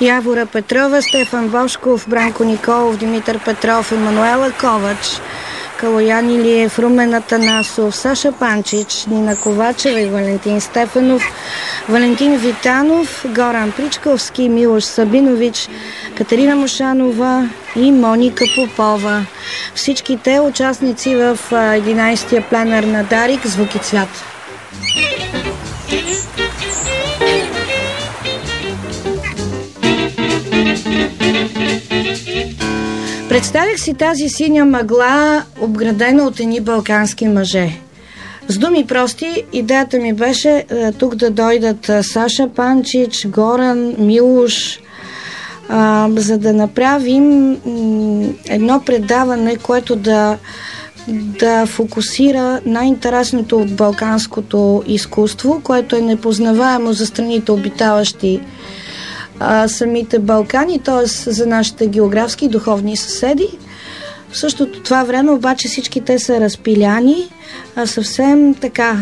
Явора Петрова, Стефан Бошков, Бранко Николов, Димитър Петров, Емануела Ковач, Калоян Илиев, Румен Атанасов, Саша Панчич, Нина Ковачева и Валентин Стефанов, Валентин Витанов, Горан Причковски, Милош Сабинович, Катерина Мошанова и Моника Попова. Всички те участници в 11-я пленер на Дарик Звук и цвят. Представих си тази синя мъгла, обградена от едни балкански мъже. С думи прости, идеята ми беше тук да дойдат Саша Панчич, Горан, Милош, за да направим едно предаване, което да фокусира най-интересното от балканското изкуство, което е непознаваемо за страните, обитаващи самите Балкани, т.е. за нашите географски и духовни съседи. В същото това време обаче всички те са разпиляни, съвсем така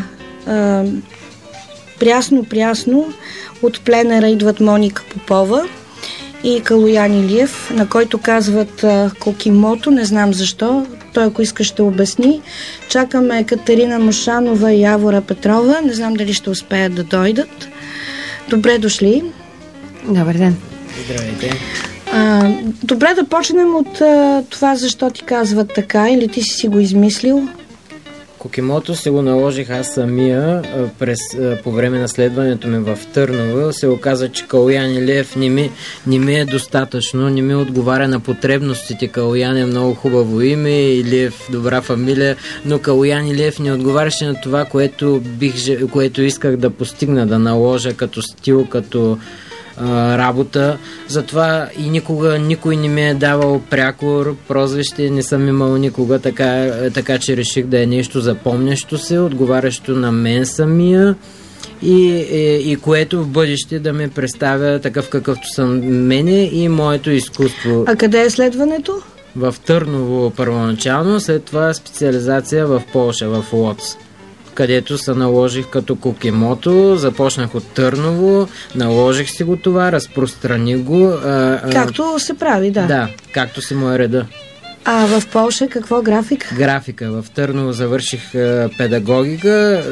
прясно от пленера идват Моника Попова и Калоян Илиев, на който казват Кокимото, не знам защо, той ако иска ще обясни. Чакаме Катерина Мошанова и Явора Петрова, не знам дали ще успеят да дойдат. Добре дошли. Добър ден. Здравейте. Добре да почнем от това, защо ти казват така, или ти си го измислил? Кокимото се го наложих аз самия по време на следването ми в Търново. Се оказа, че Калоян Илиев не ми е достатъчно, не ми отговаря на потребностите. Калоян е много хубаво име, Илиев добра фамилия, но Калоян Илиев не отговаряше на това, което исках да постигна, да наложа като стил, като работа. Затова и никога никой не ми е давал прякор, прозвище не съм имал никога, така че реших да е нещо запомнящо се, отговарящо на мен самия и което в бъдеще да ме представя такъв какъвто съм мене и моето изкуство. А къде е следването? В Търново първоначално, след това специализация в Полша, в Лоц, където се наложих като Кокимото. Започнах от Търново, наложих си го това, разпространих го. Както се прави, да. Да, както си му е реда. А в Полша какво? Графика? Графика. В Търново завърших педагогика,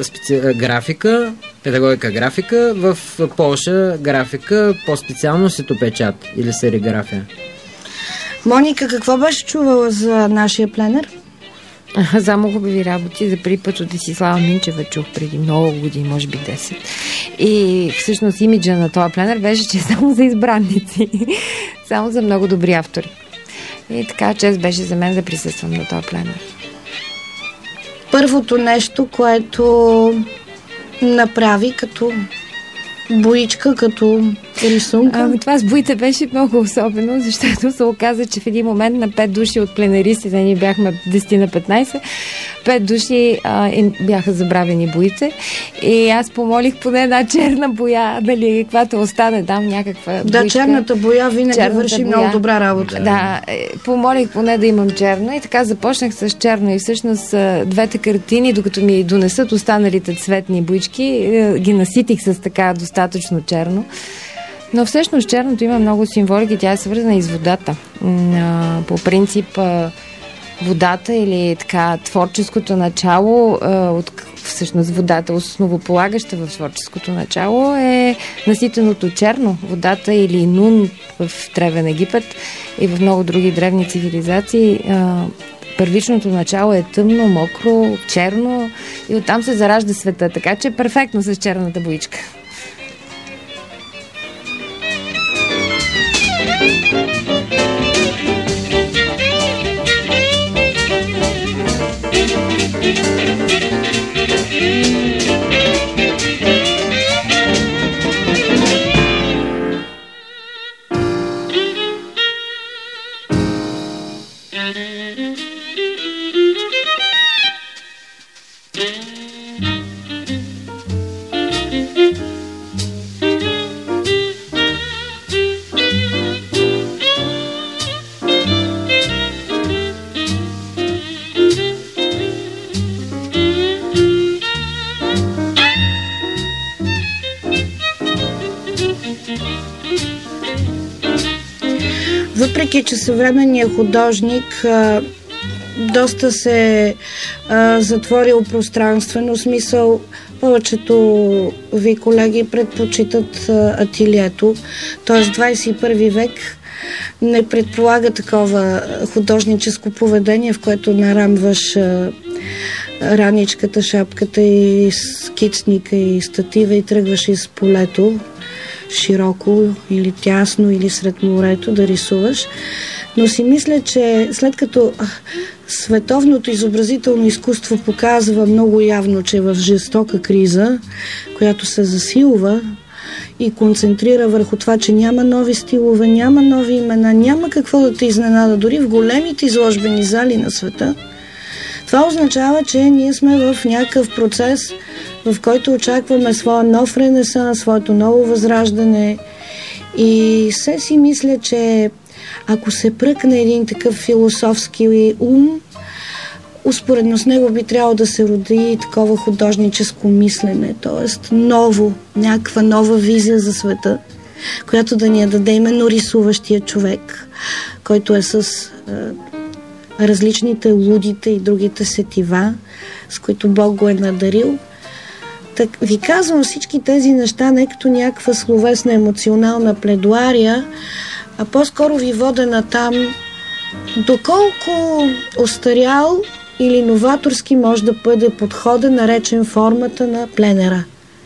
графика. В Полша графика, по-специално светопечат или сериграфия. Моника, какво беше чувала за нашия пленер? Само хубави работи. За първи път от Десислава Минчева чух преди много години, може би 10. И всъщност имиджа на този пленер беше, че е само за избранници. Само за много добри автори. И така чест беше за мен да присъствам на този пленер. Първото нещо, което направи като боичка, като рисунка? Това с боите беше много особено, защото се оказа, че в един момент на 5 души от пленаристите, ние бяхме 10 на 15, 5 души бяха забравени боите и аз помолих поне една черна боя, дали каквато остане там някаква боичка. Да, черната боя винаги върши много добра работа. Да, помолих поне да имам черно и така започнах с черно и всъщност двете картини, докато ми донесат останалите цветни боички, ги наситих с така достатъчно черно. Но всъщност черното има много символики, тя е свързана и с водата. По принцип водата или така творческото начало, всъщност водата, основополагаща в творческото начало е наситеното черно. Водата или Нун в Древен Египет и в много други древни цивилизации първичното начало е тъмно, мокро, черно и оттам се заражда света. Така че перфектно с черната боичка. въпреки че съвременният художник доста се затворил пространствено, смисъл повечето ви колеги предпочитат ателието, т.е. 21 век не предполага такова художническо поведение, в което нарамваш раничката, шапката и скицника и статива и тръгваш из полето широко или тясно или сред морето да рисуваш. Но си мисля, че след като световното изобразително изкуство показва много явно, че е в жестока криза, която се засилва и концентрира върху това, че няма нови стилове, няма нови имена, няма какво да те изненада, дори в големите изложбени зали на света, това означава, че ние сме в някакъв процес, в който очакваме своя нов ренесанс, своето ново възраждане. И се си мисля, че ако се пръкне един такъв философски ум, успоредно с него би трябвало да се роди такова художническо мислене, т.е. ново, някаква нова визия за света, която да ни я даде именно рисуващия човек, който е с различните лудите и другите сетива, с които Бог го е надарил. Так, ви казвам всички тези неща не като някаква словесна емоционална пледуария, а по-скоро ви водя натам доколко остарял или новаторски може да бъде подхода, наречен формата на пленера.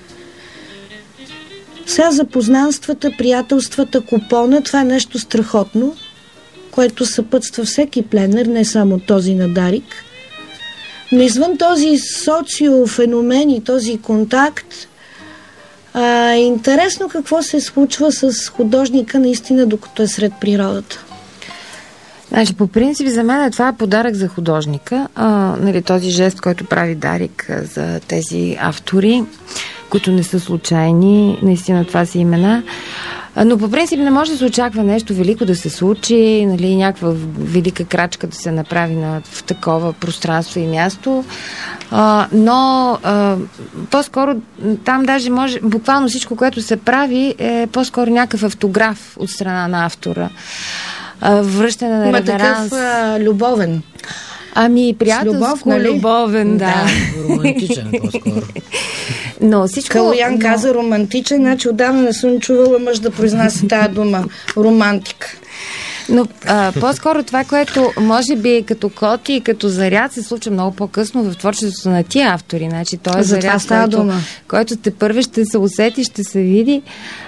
Сега за познанствата, приятелствата, купона, това е нещо страхотно, което съпътства всеки пленер, не само този на Дарик. Но извън този социофеномен и този контакт, е интересно какво се случва с художника наистина, докато е сред природата. Значи, по принцип, за мен това е подарък за художника. Нали, този жест, който прави Дарик за тези автори, които не са случайни, наистина това са имена. Но по принцип не може да се очаква нещо велико да се случи, нали, някаква велика крачка да се направи в такова пространство и място. Но по-скоро там даже може, буквално всичко, което се прави, е по-скоро някакъв автограф от страна на автора. Връщане на реверанс. Такъв любовен. Ами, приятелско, нали? Любовен, да. Романтичен по-скоро. Но всичко... Калоян каза романтичен, значи отдавна не съм чувала мъж да произнася тая дума. Романтика. Но по-скоро това, което може би като коти и като заряд се случва много по-късно в творчеството на тия автори. Значи, той е заряд, който те първи ще се усети, ще се види.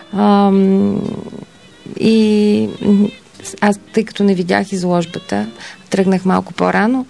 И аз, тъй като не видях изложбата, тръгнах малко по-рано,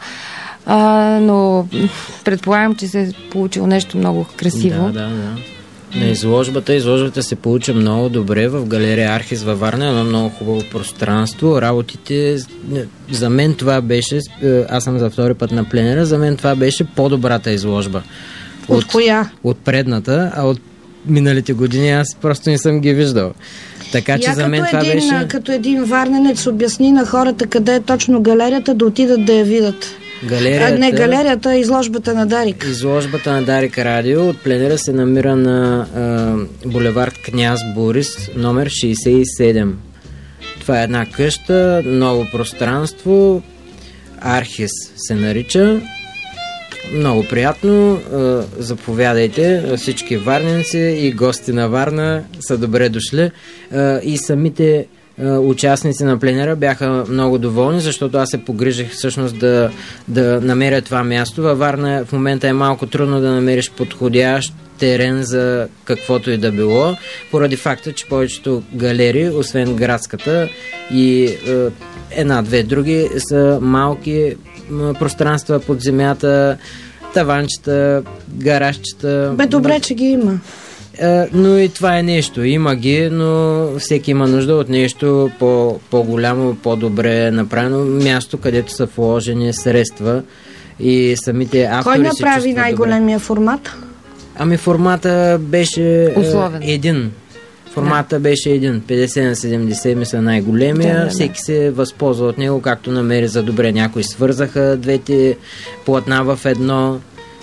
но предполагам, че се е получило нещо много красиво. Да. На изложбата се получи много добре в галерия Архис във Варна, едно много хубаво пространство. Работите, за мен това беше, аз съм за втори път на пленера, за мен това беше по-добрата изложба. От коя? От предната, а от миналите години аз просто не съм ги виждал. Така че за мен това беше... Като един варненец обясни на хората къде е точно галерията, да отидат да я видят. Не галерията, а изложбата на Дарик. Изложбата на Дарик Радио от пленера се намира на булевард Княз Борис, номер 67. Това е една къща, ново пространство, Архис се нарича. Много приятно. Заповядайте. Всички варненци и гости на Варна са добре дошли. И самите участници на пленера бяха много доволни, защото аз се погрижих всъщност да намеря това място. Във Варна в момента е малко трудно да намериш подходящ терен за каквото и да било, поради факта, че повечето галерии, освен градската и една-две други, са малки пространства под земята, таванчета, гаражчета. Добре, че ги има. Но и това е нещо. Има ги, но всеки има нужда от нещо по-голямо, по-добре направено място, където са вложени средства и самите автори. Кой направи най-големия формат? Ами формата беше условен. Един. Формата беше един. 50 на 70 мисля най-големия. Всеки се възползва от него, както намери за добре. Някои свързаха двете платна в едно.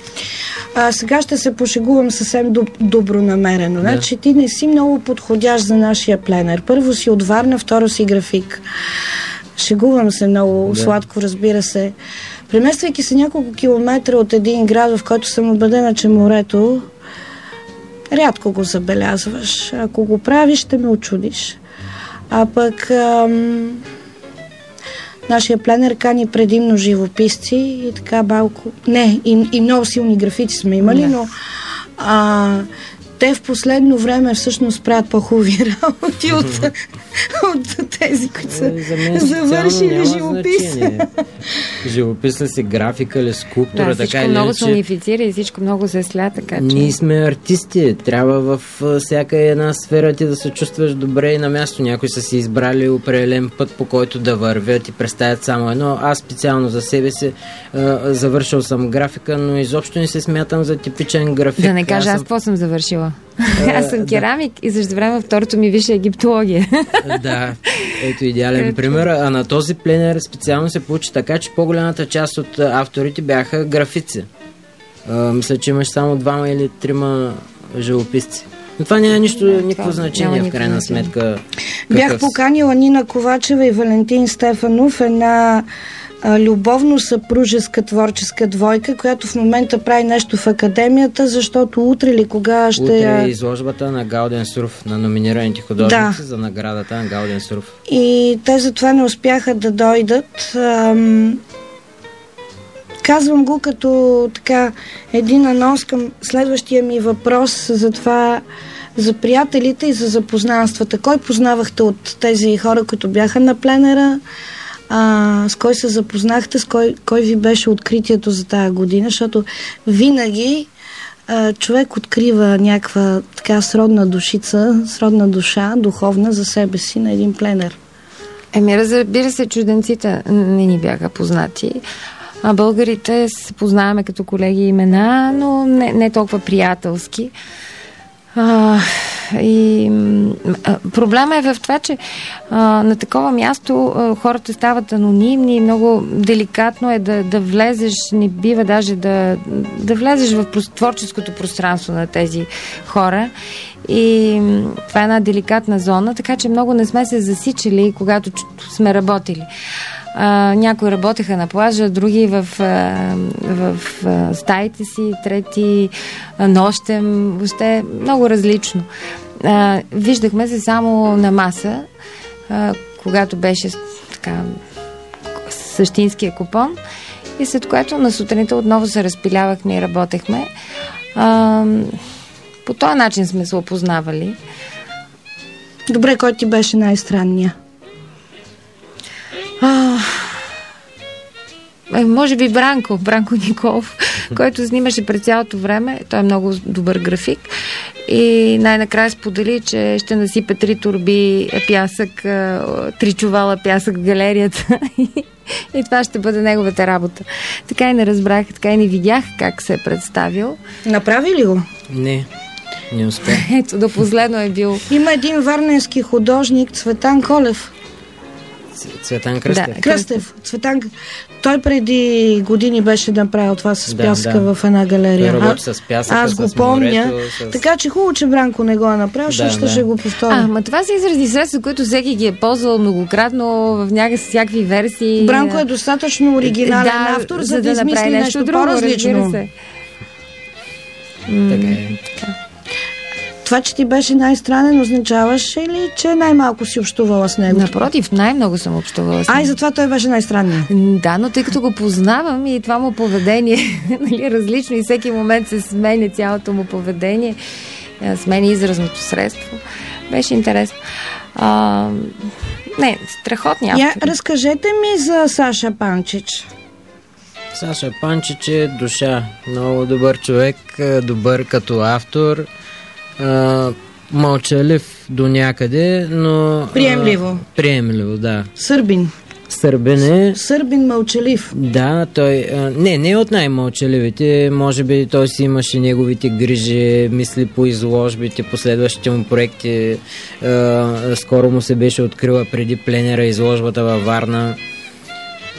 Сега ще се пошегувам съвсем добронамерено. Значи ти не си много подходящ за нашия пленер. Първо си от Варна, второ си график. Шегувам се много сладко, разбира се. Премествайки се няколко километра от един град, в който съм убедена, че морето, рядко го забелязваш. Ако го правиш, ще ме очудиш. А пък нашия пленер кани предимно живописци и така малко... Не, и много силни графици сме имали, но те в последно време всъщност правят по-хубави работи от тези, които са завършили живопис. Живопис ли си, графика ли, скулптура, да, така всичко много се унифицира и всичко много се сля, така че... Ние сме артисти, трябва в всяка една сфера ти да се чувстваш добре и на място. Някои са си избрали определен път, по който да вървят и представят само едно. Аз специално за себе си завършил съм графика, но изобщо не се смятам за типичен график. Да не кажа аз какво съм завършила. Аз съм керамик и също време второто ми висше египтология. Да, ето идеален пример. А на този пленер специално се получи така, че по-голямата част от авторите бяха графици. Мисля, че имаш само 2 или 3 живописци. Но това няма никакво значение в крайна сметка. Бях поканила Нина Ковачева и Валентин Стефанов, една любовно-съпружеска творческа двойка, която в момента прави нещо в академията, защото утре или кога ще... Утре е изложбата на Гауден Суров, на номинираните художници за наградата на Гауден Суров. И те затова не успяха да дойдат. Казвам го като така един анонс към следващия ми въпрос за това, за приятелите и за запознанствата. Кой познавахте от тези хора, които бяха на пленера? С кой се запознахте, кой ви беше откритието за тая година, защото винаги човек открива някаква така сродна душица, сродна душа, духовна за себе си на един пленер. Разбира се, чужденците не ни бяха познати. А българите се познаваме като колеги имена, но не толкова приятелски. Проблема е в това, че на такова място хората стават анонимни и много деликатно е да влезеш, не бива даже да влезеш в творческото пространство на тези хора. И това е една деликатна зона, така че много не сме се засичали, когато сме работили. Някои работеха на плажа, други в стаите си, трети нощем, въобще много различно. Виждахме се само на маса, когато беше така същинския купон, и след което на сутринта отново се разпилявахме и работехме. По този начин сме се опознавали. Добре, кой ти беше най-странния? Може би Бранко Николов, който снимаше през цялото време. Той е много добър график и най-накрая сподели, че ще насипе 3 турби пясък, 3 чувала пясък в галерията и това ще бъде неговата работа. Така и не разбрах, така и не видях как се е представил. Направи ли го? Не успя. Ето, до последно е бил. Има един варненски художник, Цветан Колев. Цветан Кръстев. Да, Кръстев. Цветан. Той преди години беше направил това с пясъка в една галерия. Той работи с пясъка, аз го помня. Така че хубаво, че Бранко не го е направил, ще го повторя. Ма това са изрази средства, които всеки ги е ползвал многократно в всякакви версии. Бранко е достатъчно оригинален автор, за да измисли нещо по-различно. Така е. Това, че ти беше най-странен, означаваше ли, че най-малко си общувала с него? Напротив, най-много съм общувала с него. И затова той беше най-странният. Да, но тъй като го познавам и това му поведение различно и всеки момент се сменя цялото му поведение, сменя изразното средство, беше интересно. Страхотни автори. Разкажете ми за Саша Панчич. Саша Панчич е душа. Много добър човек, добър като автор. Мълчалив до някъде, но... Приемливо, да. Сърбин мълчалив. Да, той... Не от най-мълчаливите. Може би той си имаше неговите грижи, мисли по изложбите, последващите му проекти. Скоро му се беше открила преди пленера изложбата във Варна.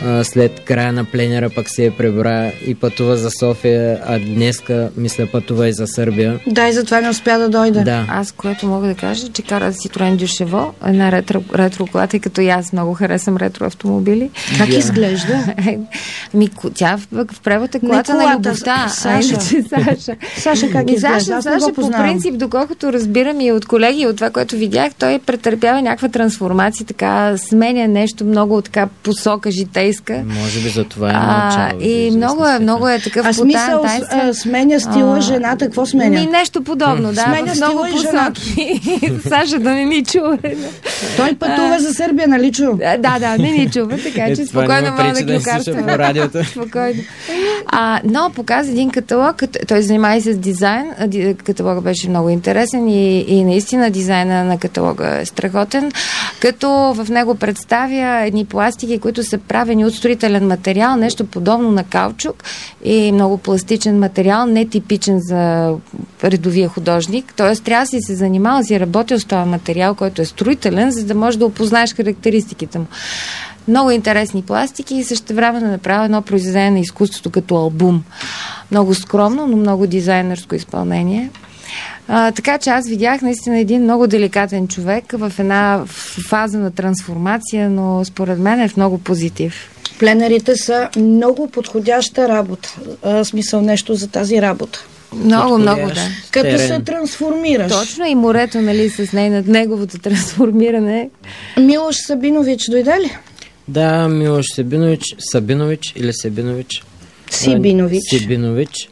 след края на пленера пък се прибра и пътува за София, а днеска, мисля, пътува и за Сърбия. Да, и затова не успя да дойде. Да. Аз, което мога да кажа, че кара Citroen Dushevo, една ретро кола, тъй като и аз много харесвам ретро автомобили. Как изглежда? Тя в превод е колата на любовта. Саша. Саша как изглежда? Аз не го по познавам. принцип, доколкото разбирам и от колеги, и от това, което видях, той претърпява някаква трансформация, така сменя нещо много така посока житейска. Може би за това е мълчал. И много е такъв потан. Смисъл, сменя стила жената, какво сменя? Нещо подобно, да. Сменя в много посоки. Саша да не ни чува. Той пътува за Сърбия, нали чу? Да, не ни чува, така че спокойно мога да клюкарствам. по радиото. Спокойно. Но показа един каталог, той занимава и с дизайн. Каталогът беше много интересен и наистина дизайна на каталога е страхотен, като в него представя едни пластики, които са правени от строителен материал, нещо подобно на каучук и много пластичен материал, нетипичен за редовия художник. Тоест трябва да си се занимава, си работил с този материал, който е строителен, за да можеш да опознаеш характеристиките му. Много интересни пластики и същевременно направя едно произведение на изкуството като албум. Много скромно, но много дизайнерско изпълнение. Така че аз видях наистина един много деликатен човек в една фаза на трансформация, но според мен е в много позитив. Пленерите са много подходяща работа. Смисъл нещо за тази работа. Много, да. Като се трансформираш. Точно и морето, нали, с неговото трансформиране. Милош Сабинович дойде ли? Да, Милош Сабинович или Себинович? Сибинович.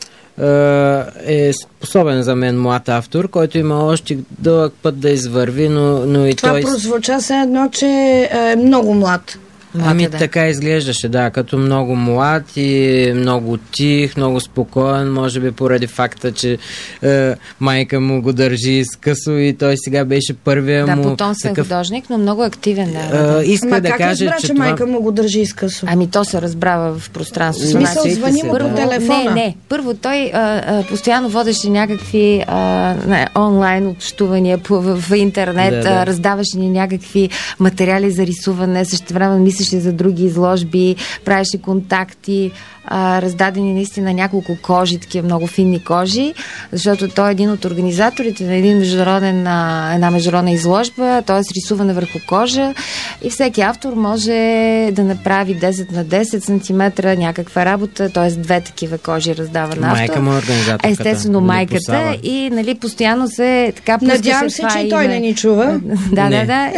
Е способен за мен млад автор, който има още дълъг път да извърви, но и това той... Това прозвуча се едно, че е много млад. Така изглеждаше, да, като много млад и много тих, много спокоен, може би поради факта, че майка му го държи скъсо и той сега беше първия му... Да, потомствен художник, но много активен, иска да каже, как разбра, че майка му го държи скъсо? То се разбрава в пространството. В смисъл, звъни му по телефона? Не. Първо той постоянно водеше някакви онлайн общувания в интернет, раздаваше ни някакви материали за рисуване, същевременно мислеше за други изложби, правеше контакти, раздадени наистина няколко кожи, такива много финни кожи, защото той е един от организаторите на една международна изложба, т.е. рисуване върху кожа и всеки автор може да направи 10 на 10 см някаква работа, т.е. 2 такива кожи раздава на автор. Майка му е организаторката. Естествено майката и нали, постоянно се така надявам се, че той не ни чува. Да.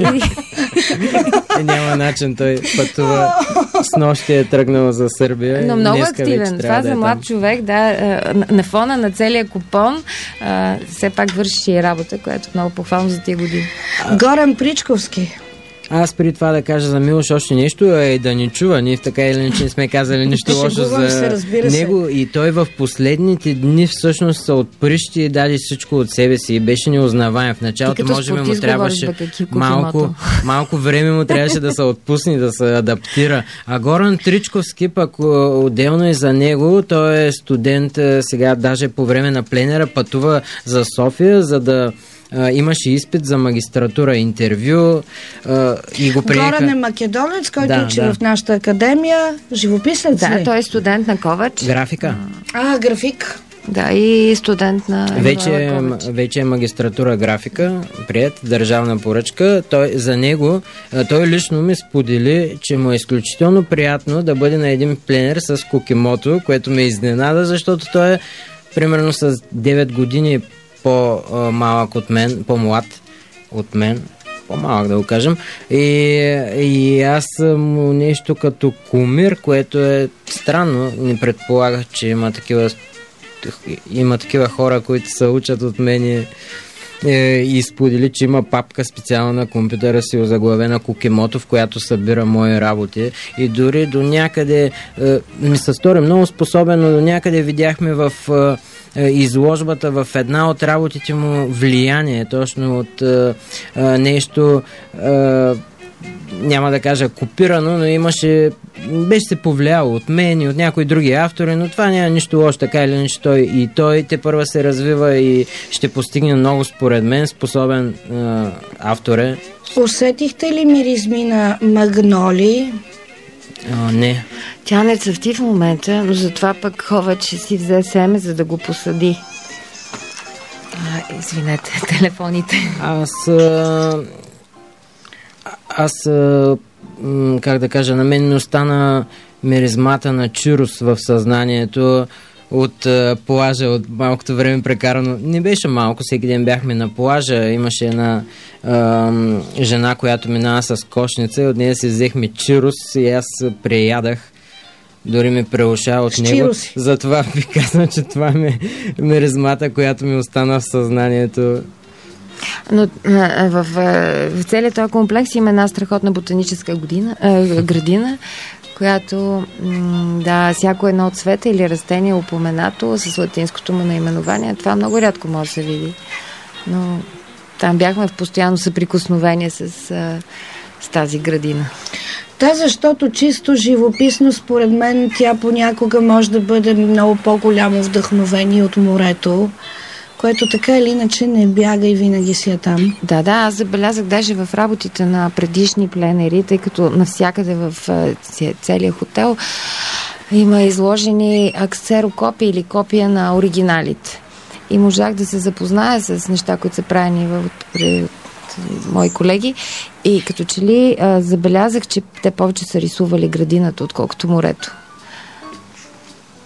Няма начин, той пътува с нощи е тръгнал за Сърбия. Но много активен. Това за млад човек, на фона на целия купон, все пак върши и работа, която е много похвално за тия години. Горан Причковски. Аз преди това да кажа за Милош още нещо и да ни чува. Ние така или иначе не сме казали нищо лошо за него. И той в последните дни всъщност се отприщи и даде всичко от себе си и беше неузнаваем. В началото може би му трябваше малко време му трябваше да се отпусне, да се адаптира. А Горан Тричковски пък отделно и за него, той е студент сега, даже по време на пленера пътува за София, за да имаше изпит за магистратура, интервю и го приеха. Горан е македонец, който учи в нашата академия. Живописец ли? Да, той е студент на Ковач. Графика. График. Да, и студент на вече е магистратура графика, прият, държавна поръчка. Той лично ми сподели, че му е изключително приятно да бъде на един пленер с Кукимото, което ме изненада, защото той е примерно с 9 години по-малък от мен, по-млад от мен, по-малък да го кажем. И аз съм нещо като кумир, което е странно. Не предполагах, че има такива хора, които се учат от мен и сподели, че има папка специално на компютъра си озаглавена Кукимото, в която събира мои работи. И дори до някъде ми се стори много способен, но до някъде видяхме в изложбата в една от работите му влияние, точно от нещо, няма да кажа копирано, но беше се повлияло от мен и от някои други автори, но това няма нищо лошо, така или иначе той тепърва се развива и ще постигне много, според мен, способен автор е. Усетихте ли миризми на магноли? Не. Тя не цъфти в момента, но затова пък Ховач си взе семе, за да го посади. Извинете, телефоните. Как да кажа, на мен ми остана миризмата на чирус в съзнанието от плажа, от малкото време прекарано. Не беше малко, всеки ден бяхме на плажа, имаше една жена, която минава с кошница и от нея си взехме чирус и аз преядах. Дори ме преуша от него. Затова ви казвам, че това е миризмата, която ми остана в съзнанието. Но в целият този комплекс има една страхотна ботаническа градина, която всяко едно цвете или растение е упоменато с латинското му наименование. Това много рядко може да се види. Но там бяхме в постоянно съприкосновение с тази градина. Да, защото чисто живописно, според мен, тя понякога може да бъде много по-голямо вдъхновение от морето, което така или иначе не бяга и винаги си е там. Да, аз забелязах даже в работите на предишни пленери, тъй като навсякъде в целия хотел има изложени ксерокопии или копия на оригиналите. И можах да се запозная с неща, които са правени от мои колеги, и като че ли забелязах, че те повече са рисували градината, отколкото морето.